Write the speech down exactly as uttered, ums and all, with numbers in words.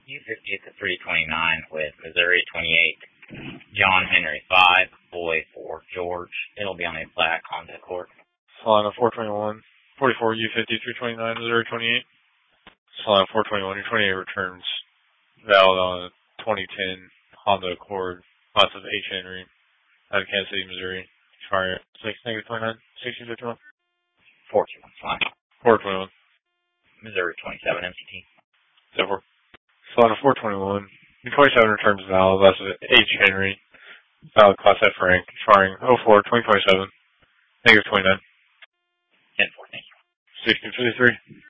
U fifty at the three twenty-nine with Missouri twenty-eight, John Henry five, Boy four, George. It'll be on a black Honda Accord. Solana four twenty-one, forty-four U fifty three twenty-nine, Missouri twenty-eight. Solana four twenty-one, your twenty-eight returns valid on a twenty ten Honda Accord, lots of H. Henry, out of Kansas City, Missouri. Sorry, six negative twenty-nine, sixteen fifty-one. four twenty-one, Solana. four twenty-one. Missouri twenty-seven, M C T. So four. Solana four twenty-one, your twenty-seven returns valid, lots of H. Henry, valid Class F rank, expiring oh four twenty twenty-seven, negative twenty-nine. ten four, thank you. sixteen fifty-three.